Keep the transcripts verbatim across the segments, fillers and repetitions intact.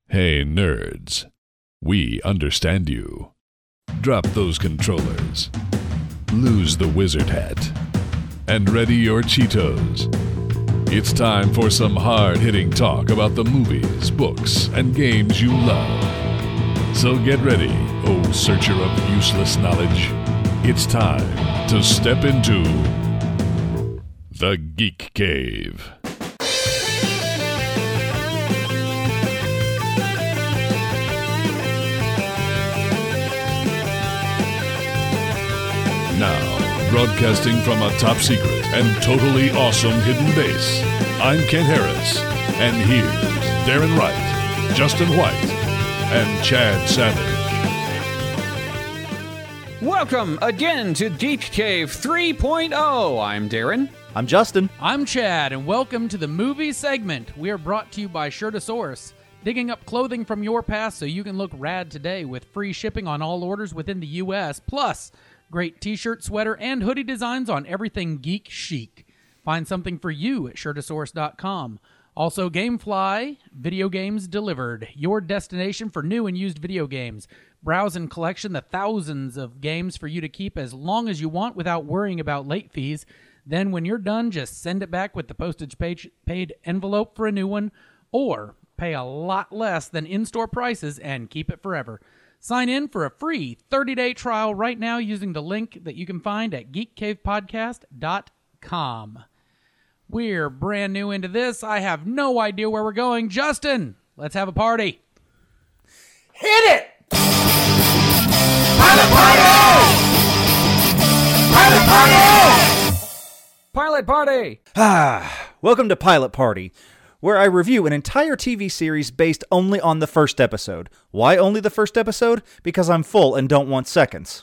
Hey, nerds. We understand you. Drop those controllers. Lose the wizard hat. And ready your Cheetos. It's time for some hard-hitting talk about the movies, books, and games you love. So get ready, oh searcher of useless knowledge. It's time to step into the Geek Cave. Now, broadcasting from a top secret and totally awesome hidden base, I'm Kent Harris, and here's Darren Wright, Justin White, and Chad Savage. Welcome again to Geek Cave three point oh. I'm Darren. I'm Justin. I'm Chad, and welcome to the movie segment. We are brought to you by Shirtosaurus, digging up clothing from your past so you can look rad today with free shipping on all orders within the U S, plus great t-shirt, sweater, and hoodie designs on everything geek chic. Find something for you at Shirtosaurus dot com. Also, Gamefly, video games delivered. Your destination for new and used video games. Browse and collection the thousands of games for you to keep as long as you want without worrying about late fees. Then when you're done, just send it back with the postage page paid envelope for a new one, or pay a lot less than in-store prices and keep it forever. Sign in for a free thirty-day trial right now using the link that you can find at geek cave podcast dot com. We're brand new into this. I have no idea where we're going. Justin, let's have a party. Hit it! Pilot Party! Pilot Party! Pilot Party! Ah, welcome to Pilot Party, where I review an entire T V series based only on the first episode. Why only the first episode? Because I'm full and don't want seconds.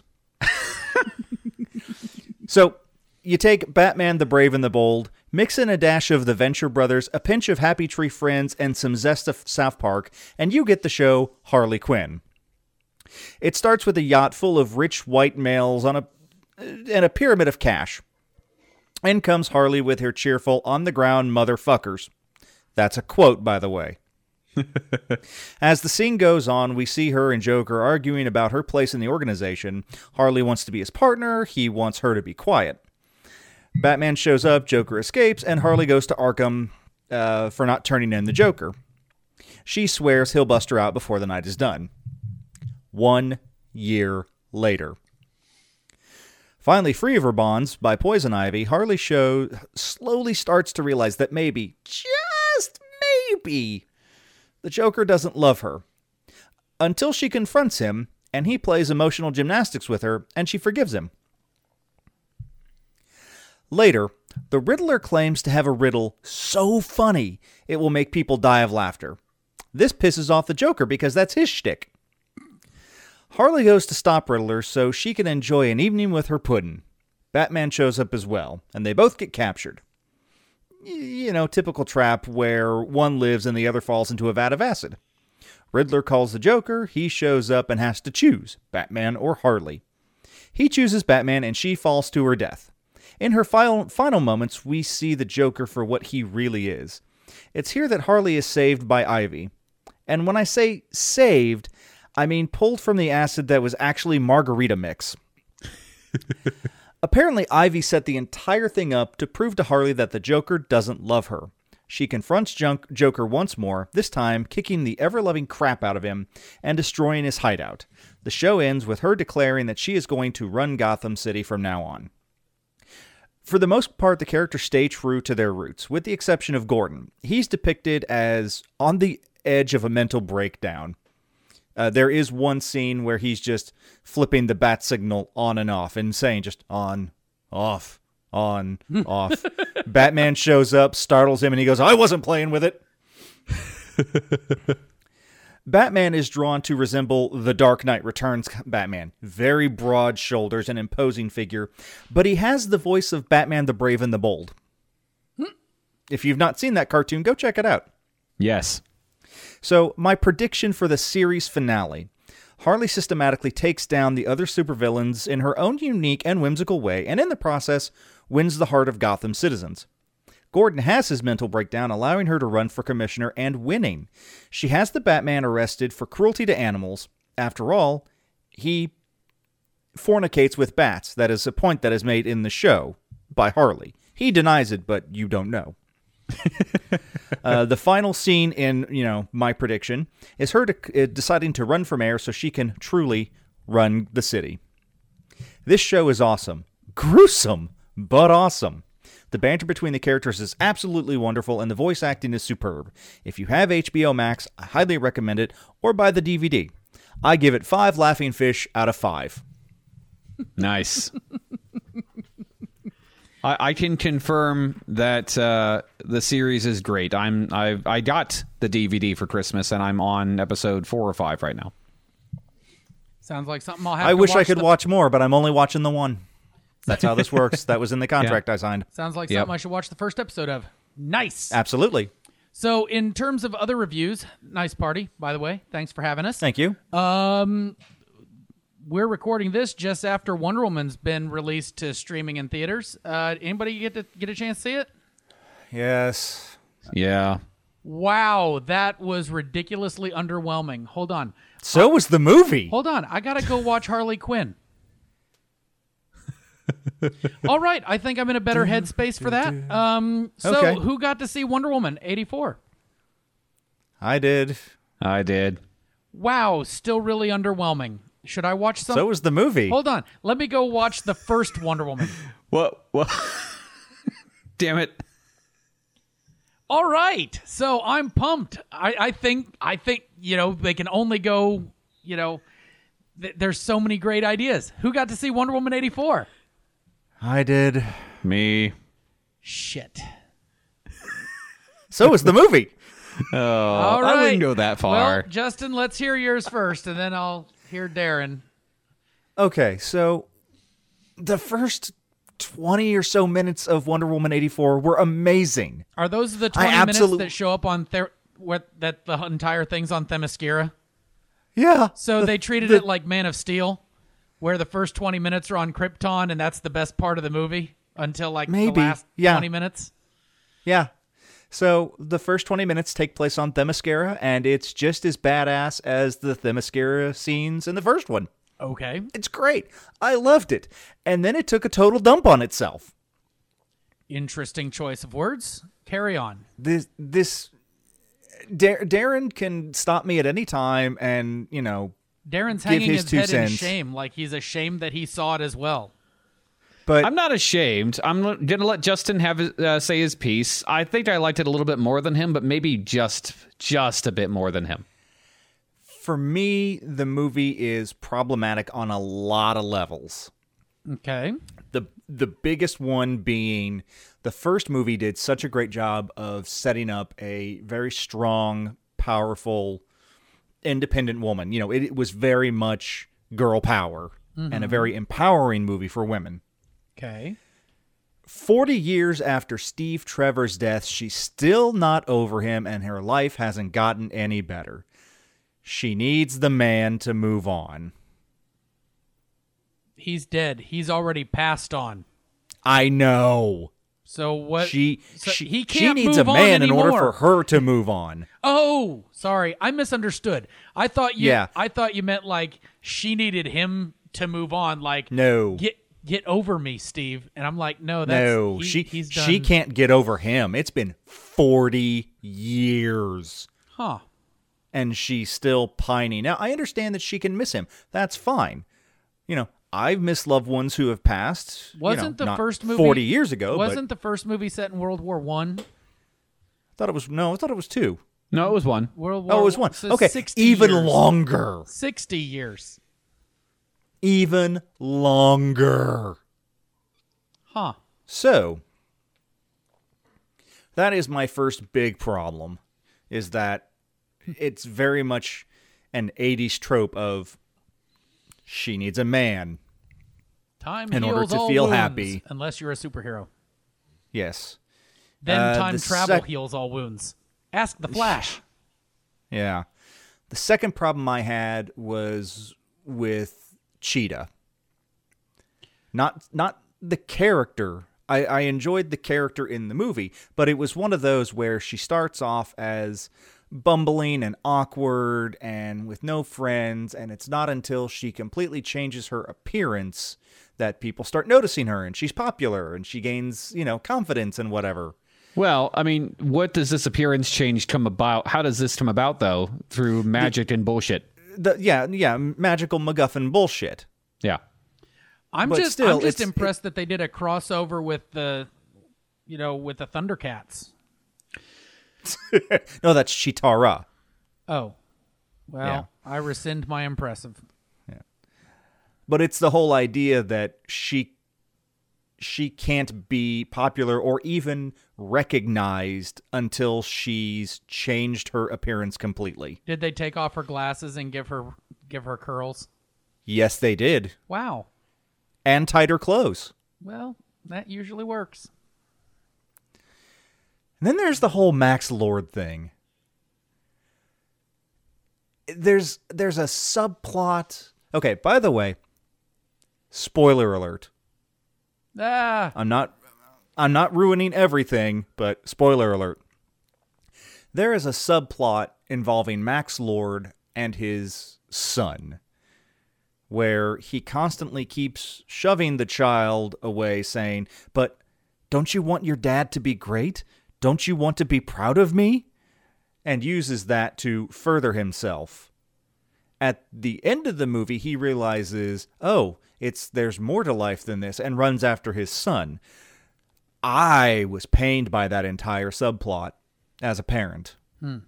So, you take Batman the Brave and the Bold, mix in a dash of the Venture Brothers, a pinch of Happy Tree Friends, and some zest of South Park, and you get the show Harley Quinn. It starts with a yacht full of rich white males on a and a pyramid of cash. In comes Harley with her cheerful, on-the-ground motherfuckers. That's a quote, by the way. As the scene goes on, we see her and Joker arguing about her place in the organization. Harley wants to be his partner. He wants her to be quiet. Batman shows up, Joker escapes, and Harley goes to Arkham uh, for not turning in the Joker. She swears he'll bust her out before the night is done. One year later. Finally free of her bonds by Poison Ivy, Harley show slowly starts to realize that maybe, just maybe, the Joker doesn't love her. Until she confronts him, and he plays emotional gymnastics with her, and she forgives him. Later, the Riddler claims to have a riddle so funny it will make people die of laughter. This pisses off the Joker because that's his shtick. Harley goes to stop Riddler so she can enjoy an evening with her puddin'. Batman shows up as well, and they both get captured. You know, typical trap where one lives and the other falls into a vat of acid. Riddler calls the Joker, he shows up and has to choose, Batman or Harley. He chooses Batman and she falls to her death. In her final, final moments, we see the Joker for what he really is. It's here that Harley is saved by Ivy. And when I say saved, I mean pulled from the acid that was actually margarita mix. Apparently, Ivy set the entire thing up to prove to Harley that the Joker doesn't love her. She confronts Junk- Joker once more, this time kicking the ever-loving crap out of him and destroying his hideout. The show ends with her declaring that she is going to run Gotham City from now on. For the most part, the characters stay true to their roots, with the exception of Gordon. He's depicted as on the edge of a mental breakdown. Uh, there is one scene where he's just flipping the bat signal on and off and saying just on, off, on, off. Batman shows up, startles him, and he goes, I wasn't playing with it. Batman is drawn to resemble the Dark Knight Returns Batman. Very broad shoulders and imposing figure, but he has the voice of Batman the Brave and the Bold. If you've not seen that cartoon, go check it out. Yes. So, my prediction for the series finale. Harley systematically takes down the other supervillains in her own unique and whimsical way, and in the process, wins the heart of Gotham citizens. Gordon has his mental breakdown, allowing her to run for commissioner and winning. She has the Batman arrested for cruelty to animals. After all, he fornicates with bats. That is a point that is made in the show by Harley. He denies it, but you don't know. uh, the final scene in, you know, my prediction is her to, uh, deciding to run for mayor so she can truly run the city. This show is awesome. Gruesome, but awesome. The banter between the characters is absolutely wonderful, and the voice acting is superb. If you have H B O Max, I highly recommend it, or buy the D V D. I give it five laughing fish out of five. Nice. I, I can confirm that uh, the series is great. I'm I I got the D V D for Christmas, and I'm on episode four or five right now. Sounds like something I'll have I to wish watch I could the- watch more, but I'm only watching the one. That's how this works. That was in the contract Yeah. I signed. Sounds like Yep. something I should watch the first episode of. Nice. Absolutely. So, in terms of other reviews, nice party, by the way. Thanks for having us. Thank you. Um, we're recording this just after Wonder Woman's been released to streaming in theaters. Uh, anybody get to get a chance to see it? Yes. Yeah. Wow, that was ridiculously underwhelming. Hold on, So was the movie. hold on. I gotta go watch Harley Quinn. All right, I think I'm in a better headspace for that. Um, so Okay. who got to see Wonder Woman eighty-four? I did. I did. Wow, still really underwhelming. Should I watch some? So was the movie. Hold on, let me go watch the first Wonder Woman. What? What? Damn it. All right, so I'm pumped. I, I think I think you know they can only go. You know, th- there's so many great ideas. Who got to see Wonder Woman eighty-four? I did. Me. Shit. So was the movie. Oh, All right. I wouldn't go that far. Well, Justin, let's hear yours first, and then I'll hear Darren. Okay, so the first twenty or so minutes of Wonder Woman eighty-four were amazing. Are those the I twenty absolute- minutes that show up on Ther- what that the entire thing's on Themyscira? Yeah. So the- they treated the- it like Man of Steel, where the first twenty minutes are on Krypton, and that's the best part of the movie until like Maybe, the last yeah. twenty minutes. Yeah. So the first twenty minutes take place on Themyscira, and it's just as badass as the Themyscira scenes in the first one. Okay. It's great. I loved it. And then it took a total dump on itself. Interesting choice of words. Carry on. This this Dar- Darren can stop me at any time and, you know, Darren's Give hanging his his, two head in cents. shame, like he's ashamed that he saw it as well. but I'm not ashamed. I'm going to let Justin have his, uh, say his piece. I think I liked it a little bit more than him, but maybe just just a bit more than him. for me, the movie is problematic on a lot of levels. Okay. The the biggest one being the first movie did such a great job of setting up a very strong, powerful, independent woman. You know, it, it was very much girl power and a very empowering movie for women. Okay. forty years after Steve Trevor's death, she's still not over him and her life hasn't gotten any better. She needs the man to move on. He's dead. He's already passed on. I know. So what? She so she, he she can't needs move a on man in order anymore. for her to move on. Oh, sorry. I misunderstood. I thought you Yeah. I thought you meant like she needed him to move on, like No. get get over me, Steve. And I'm like, no, that's No, he- she he's done. she can't get over him. It's been forty years Huh. and she's still pining. Now, I understand that she can miss him. That's fine. You know, I've missed loved ones who have passed. you Wasn't know, the not first movie forty years ago? Wasn't but the first movie set in World War One? I thought it was no. I thought it was two. No, it was one. World War Oh, it was one. so Okay, sixty even years. longer. Sixty years. Even longer. Huh. So, that is my first big problem, is that it's very much an eighties trope of she needs a man. Time In order heals to all feel wounds, happy. unless you're a superhero. Yes. Then Uh, time the travel sec- heals all wounds. Ask the Flash. Yeah. The second problem I had was with Cheetah. Not not the character I, I enjoyed the character in the movie, but it was one of those where she starts off as bumbling and awkward and with no friends, and it's not until she completely changes her appearance that people start noticing her, and she's popular, and she gains, you know, confidence and whatever. Well, I mean, what does this appearance change come about? How does this come about, though? Through magic the, and bullshit. The, yeah, yeah, magical MacGuffin bullshit. Yeah. I'm But just, still, I'm just it's- impressed that they did a crossover with the, you know, with the Thundercats. No, that's Chitara. Oh, well, Yeah. I rescind my impressive. But it's the whole idea that she she can't be popular or even recognized until she's changed her appearance completely. Did they take off her glasses and give her give her curls? Yes, they did. Wow. And tighter clothes. Well, that usually works. And then there's the whole Max Lord thing. There's there's a subplot. Okay, by the way, spoiler alert. Ah, I'm not I'm not ruining everything, but spoiler alert. There is a subplot involving Max Lord and his son, where he constantly keeps shoving the child away, saying, "But don't you want your dad to be great? Don't you want to be proud of me?" And uses that to further himself. At the end of the movie, he realizes, oh, it's there's more to life than this, and runs after his son. I was pained by that entire subplot as a parent. hmm.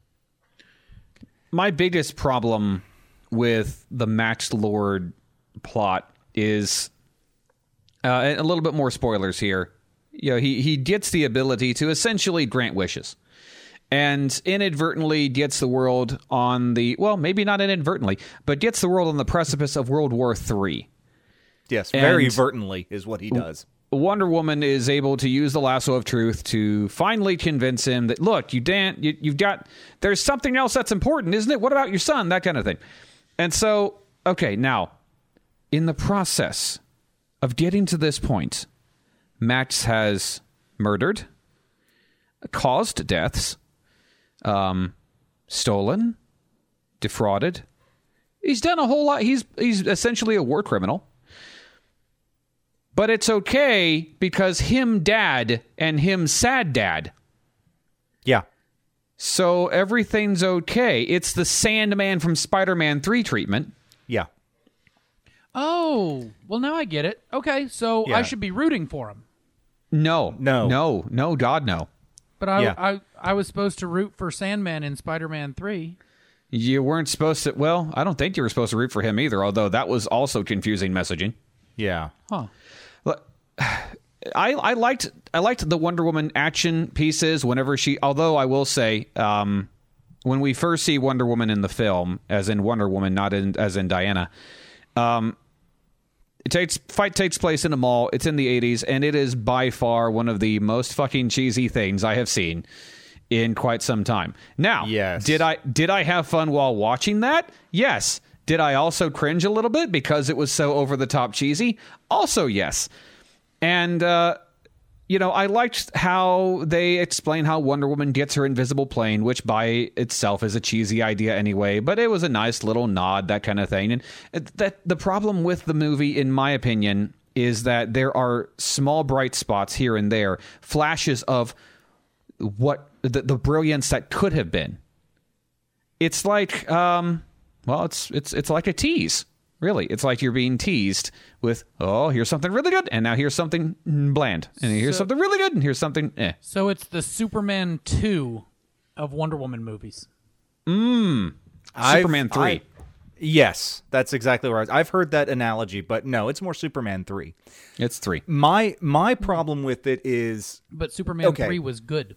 My biggest problem with the Max Lord plot is uh, and a little bit more spoilers here. You know, he he gets the ability to essentially grant wishes, and inadvertently gets the world on the well, maybe not inadvertently, but gets the world on the precipice of World War Three. Yes, very And- vertently is what he does. Wonder Woman is able to use the lasso of truth to finally convince him that, look, you Dan, you, you've got, there's something else that's important, isn't it? What about your son? That kind of thing. And so, okay, now, in the process of getting to this point, Max has murdered, caused deaths, um, stolen, defrauded. He's done a whole lot. He's he's essentially a war criminal. But it's okay because him dad and him sad dad. Yeah. So everything's okay. It's the Sandman from Spider-Man three treatment. Yeah. Oh, well, now I get it. Okay, so Yeah. I should be rooting for him. No. No. No. No, God, no. But I, Yeah. I, I was supposed to root for Sandman in Spider-Man three. You weren't supposed to... Well, I don't think you were supposed to root for him either, although that was also confusing messaging. Yeah. Huh. Look, I I liked I liked the Wonder Woman action pieces whenever she. Although I will say, um, when we first see Wonder Woman in the film, as in Wonder Woman, not in as in Diana, um, it takes fight takes place in a mall. It's in the eighties, and it is by far one of the most fucking cheesy things I have seen in quite some time. Now, Yes. did I did I have fun while watching that? Yes. Did I also cringe a little bit because it was so over-the-top cheesy? Also, yes. And, uh, you know, I liked how they explain how Wonder Woman gets her invisible plane, which by itself is a cheesy idea anyway, but it was a nice little nod, that kind of thing. And that the problem with the movie, in my opinion, is that there are small bright spots here and there, flashes of what the, the brilliance that could have been. It's like... um Well, it's it's it's like a tease, really. It's like you're being teased with, oh, here's something really good, and now here's something bland, and here's So- something really good, and here's something eh. So it's the Superman two of Wonder Woman movies. Mmm. I've- Superman three. I- yes, that's exactly right. I've heard that analogy, but no, it's more Superman three. It's three. My my problem with it is But Superman Okay. three was good.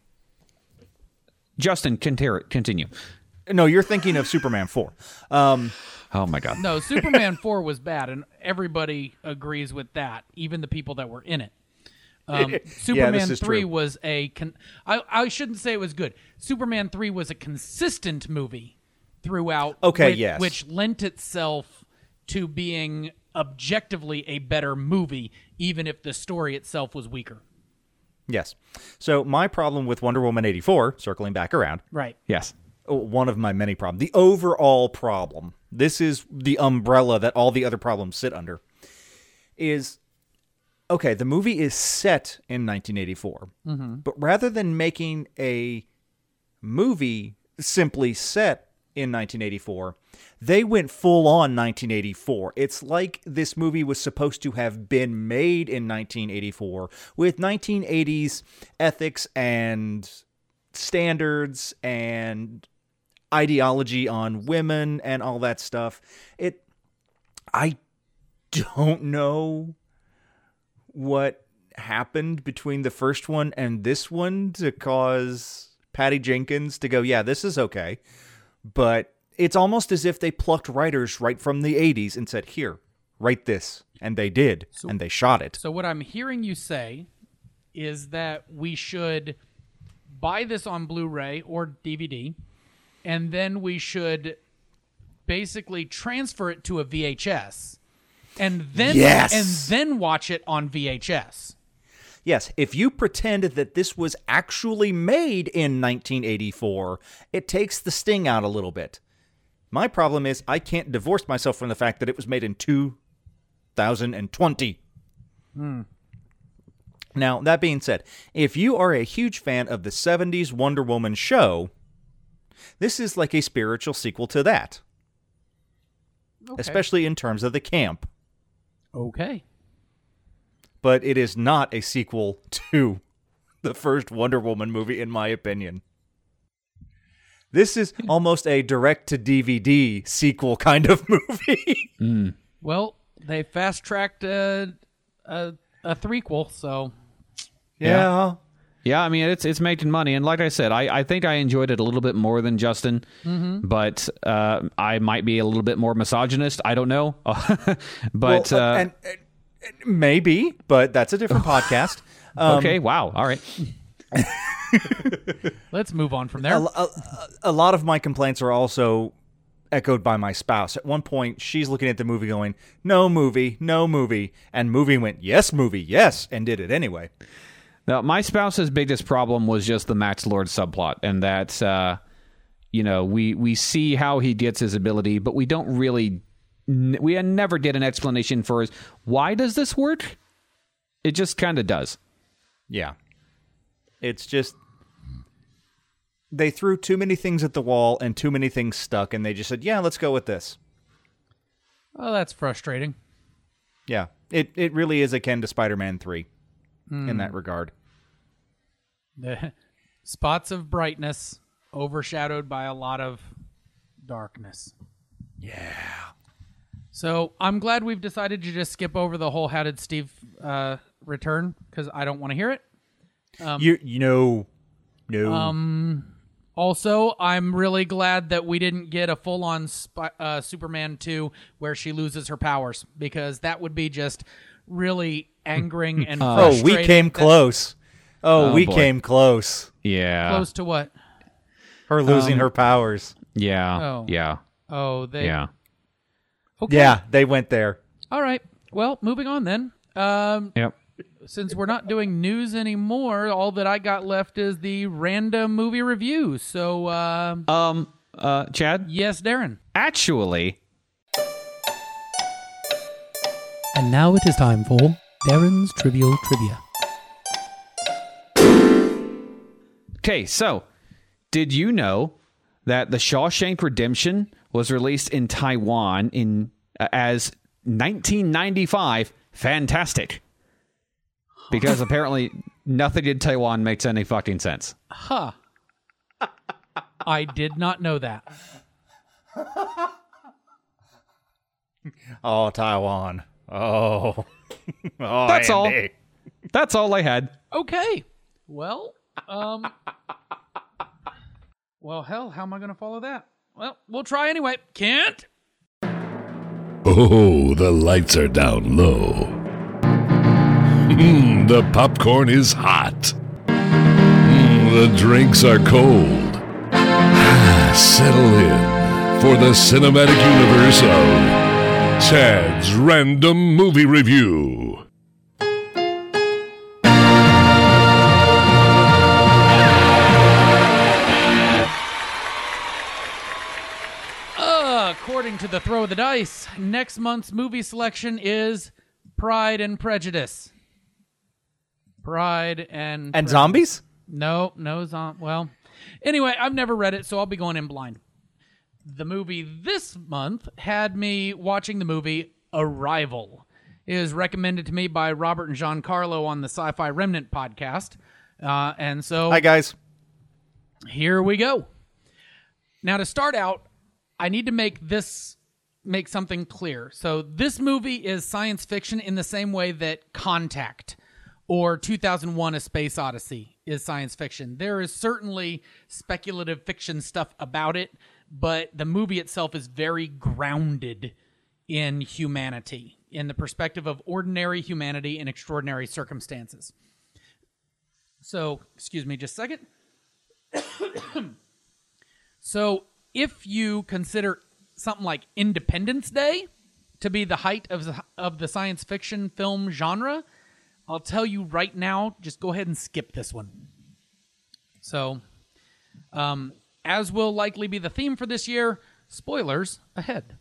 Justin, continue. continue. no, you're thinking of Superman four. Um, Oh my God. No, Superman four was bad, and everybody agrees with that, even the people that were in it. Um, Superman is three true. was a... Con- I, I shouldn't say it was good. Superman three was a consistent movie throughout. Okay, which, yes. Which lent itself to being objectively a better movie, even if the story itself was weaker. Yes. So my problem with Wonder Woman eighty-four, circling back around, Right. Yes. one of my many problems, the overall problem, this is the umbrella that all the other problems sit under, is, okay, the movie is set in nineteen eighty-four, mm-hmm. but rather than making a movie simply set in nineteen eighty-four, they went full on nineteen eighty-four. It's like this movie was supposed to have been made in nineteen eighty-four with nineteen eighties ethics and standards and ideology on women and all that stuff. It, I don't know what happened between the first one and this one to cause Patty Jenkins to go, yeah, this is okay. But it's almost as if they plucked writers right from the eighties and said, here, write this. And they did. So, and they shot it. So what I'm hearing you say is that we should buy this on Blu-ray or D V D, and then we should basically transfer it to a V H S, and then yes! and then watch it on V H S. Yes, if you pretend that this was actually made in nineteen eighty-four, it takes the sting out a little bit. My problem is I can't divorce myself from the fact that it was made in two thousand twenty. Hmm. Now, that being said, if you are a huge fan of the seventies Wonder Woman show, this is like a spiritual sequel to that. Okay. Especially in terms of the camp. Okay. But it is not a sequel to the first Wonder Woman movie, in my opinion. This is almost a direct-to-D V D sequel kind of movie. Mm. Well, they fast-tracked a, a, a threequel, so... Yeah. yeah. Yeah, I mean, it's it's making money. And like I said, I, I think I enjoyed it a little bit more than Justin. Mm-hmm. But uh, I might be a little bit more misogynist. I don't know. but... Well, uh, uh, and, and maybe, but that's a different podcast. Um, okay, wow. All right. Let's move on from there. A, a, a lot of my complaints are also echoed by my spouse. At one point, she's looking at the movie going, no movie, no movie. And movie went, yes, movie, yes, and did it anyway. Now, my spouse's biggest problem was just the Max Lord subplot, and that, uh, you know, we, we see how he gets his ability, but we don't really... We never did an explanation for his, why does this work? It just kind of does. Yeah. It's just, they threw too many things at the wall and too many things stuck, and they just said, yeah, let's go with this. Oh, that's frustrating. Yeah. It it really is akin to Spider-Man three mm. in that regard. The spots of brightness overshadowed by a lot of darkness. Yeah. So I'm glad we've decided to just skip over the whole "How did Steve uh, return?" because I don't want to hear it. Um, you you know, no. Um. Also, I'm really glad that we didn't get a full-on Sp- uh, Superman two where she loses her powers, because that would be just really angering and uh, frustrating. Oh, we came close. Oh, oh we boy. came close. Yeah. Close to what? Her losing um, her powers. Yeah. Oh. Yeah. Oh, they. Yeah. Okay. Yeah, they went there. All right. Well, moving on then. Um, yep. Since we're not doing news anymore, all that I got left is the random movie review. So, uh, um, uh, Chad? Yes, Darren. Actually. And now it is time for Darren's Trivial Trivia. Okay, so did you know that The Shawshank Redemption was released in Taiwan in uh, as nineteen ninety-five Fantastic? Because apparently nothing in Taiwan makes any fucking sense. Huh. I did not know that. Oh, Taiwan. Oh. oh That's Andy. all. That's all I had. Okay. Well, um... well, hell, how am I going to follow that? Well, we'll try anyway. Kent? Oh, the lights are down low. Mm, the popcorn is hot. Mm, the drinks are cold. Settle in for the cinematic universe of Chad's Random Movie Review. Uh, according to the Throw of the Dice, next month's movie selection is Pride and Prejudice. Pride and And Prejudice. zombies? No, no zom. Well, anyway, I've never read it, so I'll be going in blind. The movie this month had me watching the movie Arrival. It was recommended to me by Robert and Giancarlo on the Sci-Fi Remnant podcast. Uh, and so Hi, guys. here we go. Now, to start out, I need to make this make something clear. So this movie is science fiction in the same way that Contact or two thousand one: A Space Odyssey is science fiction. There is certainly speculative fiction stuff about it, but the movie itself is very grounded in humanity, in the perspective of ordinary humanity in extraordinary circumstances. So, excuse me just a second. So, if you consider something like Independence Day to be the height of the, of the science fiction film genre, I'll tell you right now, just go ahead and skip this one. So, um, as will likely be the theme for this year, spoilers ahead.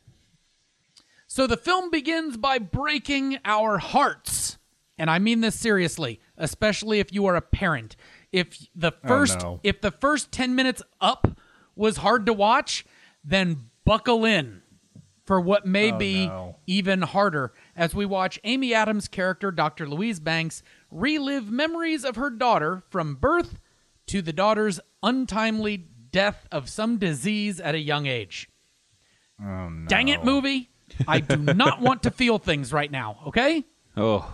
So the film begins by breaking our hearts. And I mean this seriously, especially if you are a parent. If the first no. if the first ten minutes up was hard to watch, then buckle in for what may Oh, be no. even harder as we watch Amy Adams' character, Doctor Louise Banks, relive memories of her daughter from birth to the daughter's untimely death of some disease at a young age. Oh, no. Dang it, movie. I do not want to feel things right now, okay? Oh.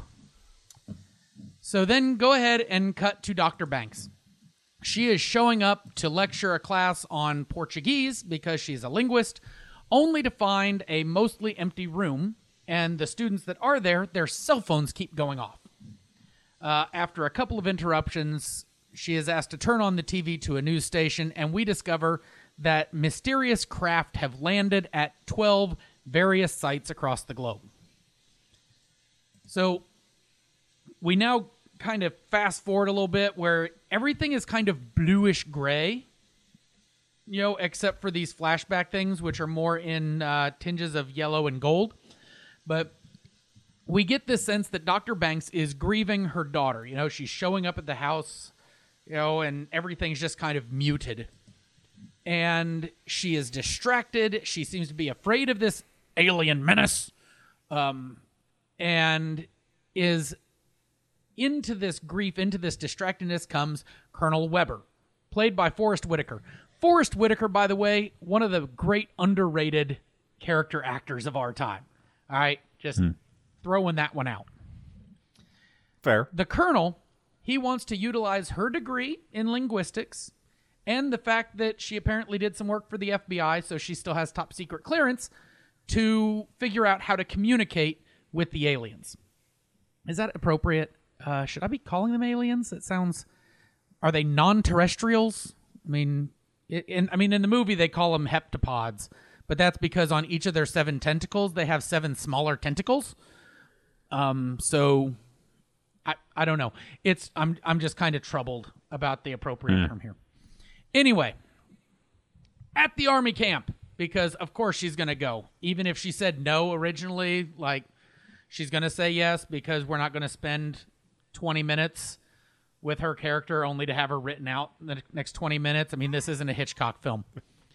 So then go ahead and cut to Doctor Banks. She is showing up to lecture a class on Portuguese because she's a linguist, only to find a mostly empty room, and the students that are there, their cell phones keep going off. Uh, after a couple of interruptions, she is asked to turn on the T V to a news station, and we discover that mysterious craft have landed at twelve various sites across the globe. So we now kind of fast forward a little bit where everything is kind of bluish gray, you know, except for these flashback things, which are more in uh, tinges of yellow and gold. But we get this sense that Doctor Banks is grieving her daughter. You know, she's showing up at the house, you know, and everything's just kind of muted. And she is distracted. She seems to be afraid of this alien menace, um, and is into this grief, into this distractedness comes Colonel Weber, played by Forrest Whitaker. Forrest Whitaker, by the way, one of the great underrated character actors of our time. All right, just hmm. throwing that one out. Fair. The Colonel, he wants to utilize her degree in linguistics and the fact that she apparently did some work for the F B I, so she still has top secret clearance, to figure out how to communicate with the aliens. Is that appropriate? Uh, should I be calling them aliens? It sounds... Are they non-terrestrials? I mean, in, I mean, in the movie they call them heptapods, but that's because on each of their seven tentacles they have seven smaller tentacles. Um, so I I don't know. It's I'm I'm just kind of troubled about the appropriate mm. term here. Anyway, at the army camp, because of course she's gonna go, even if she said no originally. Like, she's gonna say yes because we're not gonna spend twenty minutes with her character only to have her written out in the next twenty minutes. I mean, this isn't a Hitchcock film.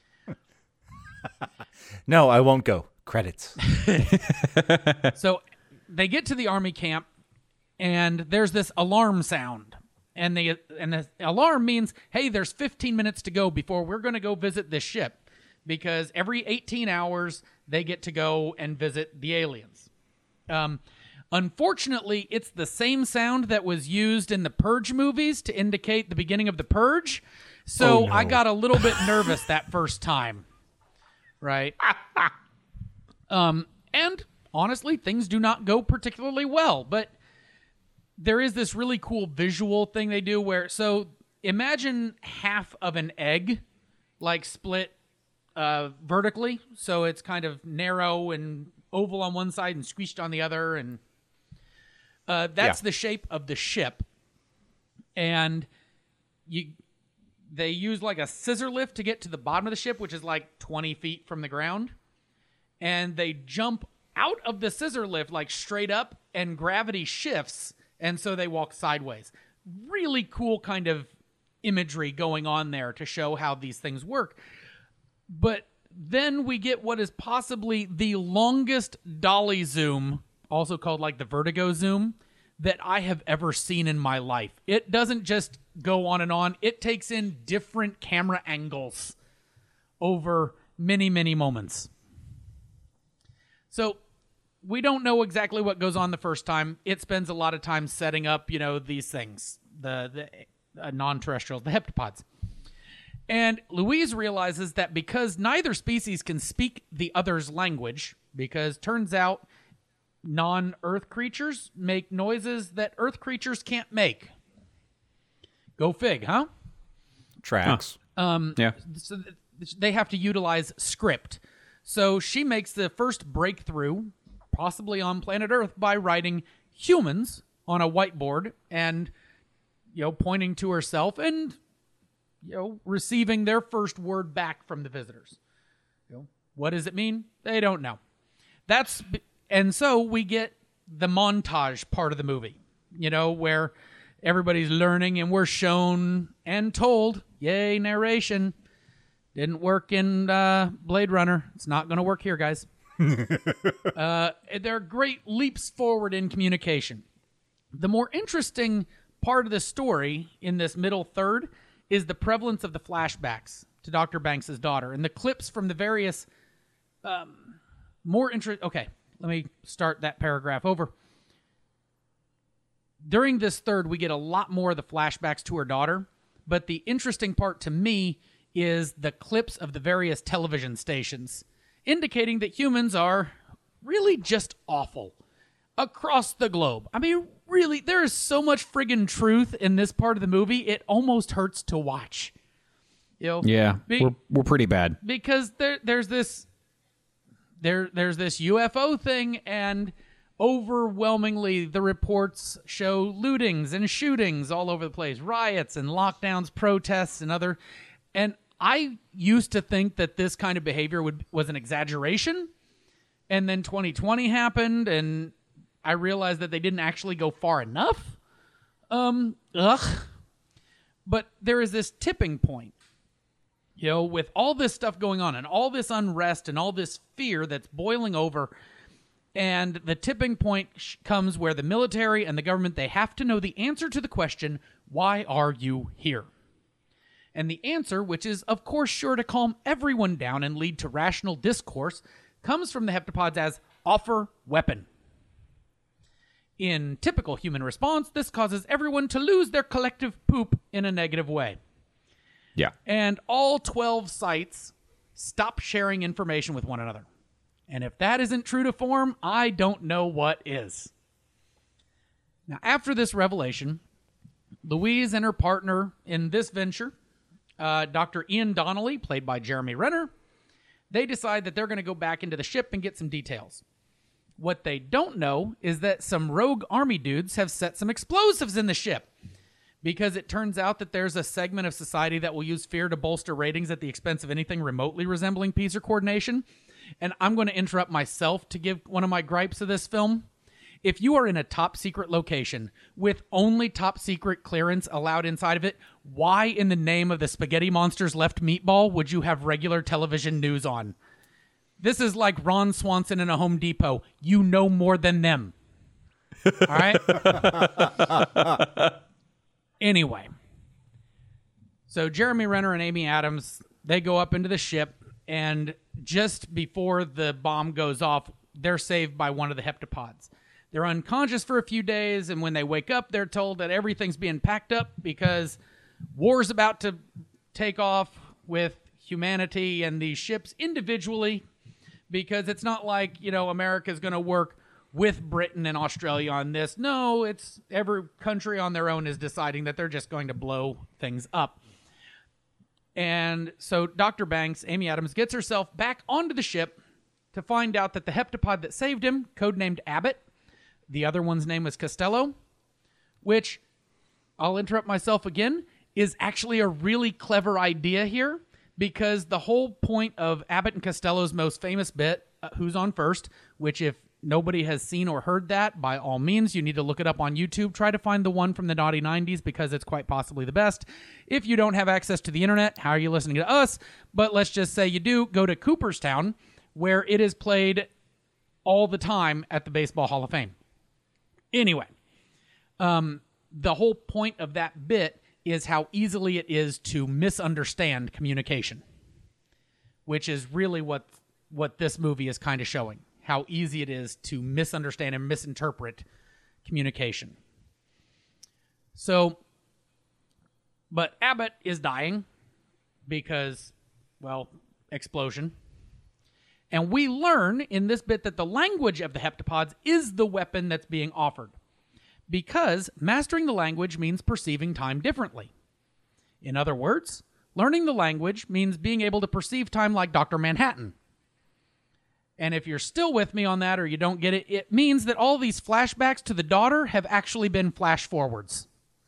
No, I won't go. Credits. So they get to the army camp, and there's this alarm sound. And the, and the alarm means, hey, there's fifteen minutes to go before we're going to go visit this ship. Because every eighteen hours, they get to go and visit the aliens. Um, unfortunately, it's the same sound that was used in the Purge movies to indicate the beginning of the Purge. So oh, no. I got a little bit nervous that first time. Right? um, and honestly, things do not go particularly well. But there is this really cool visual thing they do where, so imagine half of an egg, like split uh, vertically. So it's kind of narrow and oval on one side and squished on the other, and uh, that's Yeah. the shape of the ship. And you, they use like a scissor lift to get to the bottom of the ship, which is like twenty feet from the ground, and they jump out of the scissor lift like straight up, and gravity shifts, and so they walk sideways. Really cool kind of imagery going on there to show how these things work. But then we get what is possibly the longest dolly zoom, also called like the vertigo zoom, that I have ever seen in my life. It doesn't just go on and on. It takes in different camera angles over many, many moments. So we don't know exactly what goes on the first time. It spends a lot of time setting up, you know, these things, the, the uh, non-terrestrials, the heptapods. And Louise realizes that because neither species can speak the other's language, because turns out non-Earth creatures make noises that Earth creatures can't make. Go fig, huh? Tracks. Um, yeah. So th- they have to utilize script. So she makes the first breakthrough, possibly on planet Earth, by writing humans on a whiteboard and, you know, pointing to herself and, you know, receiving their first word back from the visitors. You know, what does it mean? They don't know. That's, and so we get the montage part of the movie, you know, where everybody's learning and we're shown and told, yay, narration. Didn't work in uh, Blade Runner. It's not going to work here, guys. uh, there are great leaps forward in communication. The more interesting part of the story in this middle third is the prevalence of the flashbacks to Doctor Banks' daughter and the clips from the various um, more interest. Okay, let me start that paragraph over. During this third, we get a lot more of the flashbacks to her daughter, but the interesting part to me is the clips of the various television stations, indicating that humans are really just awful across the globe. I mean, really, there is so much friggin' truth in this part of the movie, it almost hurts to watch. You know, Yeah, be- we're we're pretty bad. because there there's this there there's this U F O thing, and overwhelmingly the reports show lootings and shootings all over the place, riots and lockdowns, protests and other. And I used to think that this kind of behavior would was an exaggeration, and then twenty twenty happened, and I realized that they didn't actually go far enough. Um, ugh. But there is this tipping point, you know, with all this stuff going on and all this unrest and all this fear that's boiling over. And the tipping point sh- comes where the military and the government, they have to know the answer to the question, why are you here? And the answer, which is, of course, sure to calm everyone down and lead to rational discourse, comes from the heptapods as offer weapon. In typical human response, this causes everyone to lose their collective poop in a negative way. Yeah. And all twelve sites stop sharing information with one another. And if that isn't true to form, I don't know what is. Now, after this revelation, Louise and her partner in this venture, uh, Doctor Ian Donnelly, played by Jeremy Renner, they decide that they're going to go back into the ship and get some details. What they don't know is that some rogue army dudes have set some explosives in the ship, because it turns out that there's a segment of society that will use fear to bolster ratings at the expense of anything remotely resembling peace or coordination. And I'm going to interrupt myself to give one of my gripes of this film. If you are in a top secret location with only top secret clearance allowed inside of it, why in the name of the spaghetti monster's left meatball would you have regular television news on? This is like Ron Swanson in a Home Depot. You know more than them. All right? Anyway. So Jeremy Renner and Amy Adams, they go up into the ship, and just before the bomb goes off, they're saved by one of the heptapods. They're unconscious for a few days, and when they wake up, they're told that everything's being packed up because war's about to take off with humanity and these ships individually, because it's not like, you know, America's going to work with Britain and Australia on this. No, it's every country on their own is deciding that they're just going to blow things up. And so Doctor Banks, Amy Adams, gets herself back onto the ship to find out that the heptapod that saved him, codenamed Abbott, the other one's name was Costello, which, I'll interrupt myself again, is actually a really clever idea here, because the whole point of Abbott and Costello's most famous bit, uh, Who's on First, which if nobody has seen or heard that, by all means, you need to look it up on YouTube. Try to find the one from the naughty nineties because it's quite possibly the best. If you don't have access to the internet, how are you listening to us? But let's just say you do, go to Cooperstown, where it is played all the time at the Baseball Hall of Fame. Anyway, um, the whole point of that bit is how easily it is to misunderstand communication, which is really what what this movie is kind of showing, how easy it is to misunderstand and misinterpret communication. So, but Abbott is dying because, well, explosion. And we learn in this bit that the language of the heptapods is the weapon that's being offered, because mastering the language means perceiving time differently. In other words, learning the language means being able to perceive time like Doctor Manhattan. And if you're still with me on that or you don't get it, it means that all these flashbacks to the daughter have actually been flash forwards.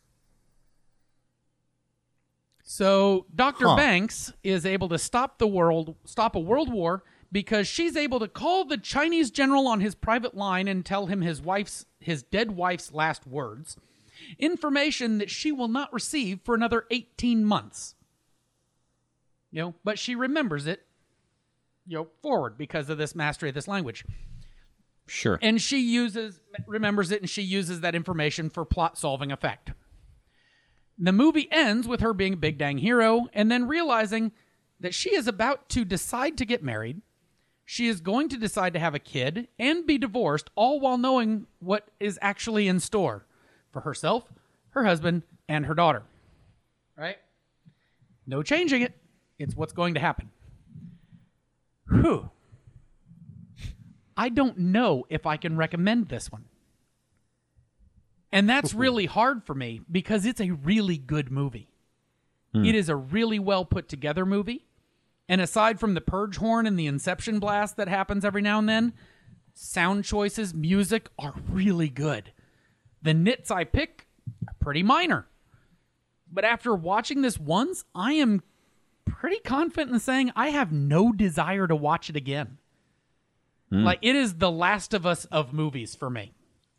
So Doctor Huh. Banks is able to stop the world, stop a world war, because she's able to call the Chinese general on his private line and tell him his wife's, his dead wife's last words, information that she will not receive for another eighteen months. You know, but she remembers it, you know, forward because of this mastery of this language. Sure. And she uses, remembers it, and she uses that information for plot-solving effect. The movie ends with her being a big dang hero and then realizing that she is about to decide to get married. She is going to decide to have a kid and be divorced, all while knowing what is actually in store for herself, her husband, and her daughter. Right? No changing it. It's what's going to happen. Whew. I don't know if I can recommend this one. And that's really hard for me because it's a really good movie. Hmm. It is a really well put together movie. And aside from the purge horn and the Inception blast that happens every now and then, sound choices, music are really good. The nits I pick are pretty minor. But after watching this once, I am pretty confident in saying I have no desire to watch it again. Hmm. Like, it is the Last of Us of movies for me.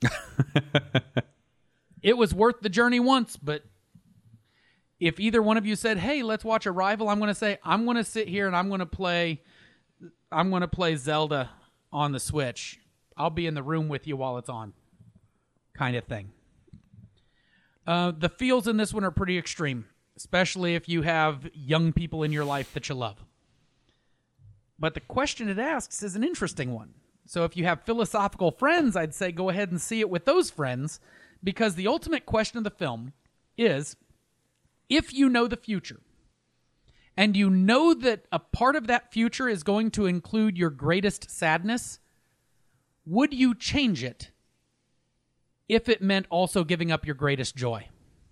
It was worth the journey once, but if either one of you said, hey, let's watch Arrival, I'm going to say, I'm going to sit here and I'm going to play I'm going to play Zelda on the Switch. I'll be in the room with you while it's on, kind of thing. Uh, the feels in this one are pretty extreme, especially if you have young people in your life that you love. But the question it asks is an interesting one. So if you have philosophical friends, I'd say go ahead and see it with those friends, because the ultimate question of the film is, if you know the future, and you know that a part of that future is going to include your greatest sadness, would you change it if it meant also giving up your greatest joy?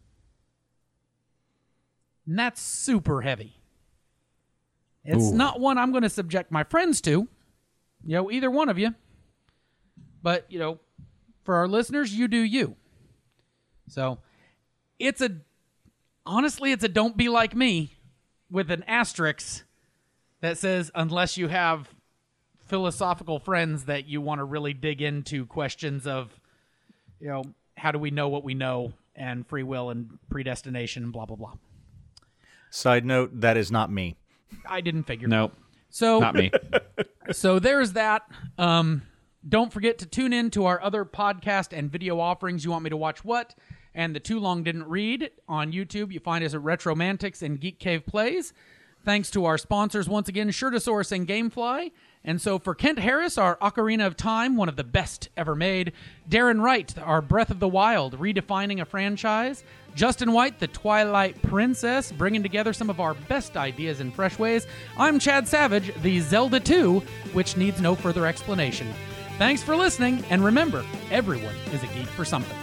And that's super heavy. It's Ooh. Not one I'm going to subject my friends to, you know, either one of you. But, you know, for our listeners, you do you. So, it's a, honestly, it's a don't be like me with an asterisk that says, unless you have philosophical friends that you want to really dig into questions of, you know, how do we know what we know, and free will and predestination and blah, blah, blah. Side note, that is not me. I didn't figure. No, so, not me. So there's that. Um, don't forget to tune in to our other podcast and video offerings. You Want Me to Watch What? And the Too Long Didn't Read on YouTube. You find us at Retromantics and Geek Cave Plays. Thanks to our sponsors, once again, Shirtosaurus and Gamefly. And so for Kent Harris, our Ocarina of Time, one of the best ever made. Darren Wright, our Breath of the Wild, redefining a franchise. Justin White, the Twilight Princess, bringing together some of our best ideas in fresh ways. I'm Chad Savage, the Zelda two, which needs no further explanation. Thanks for listening, and remember, everyone is a geek for something.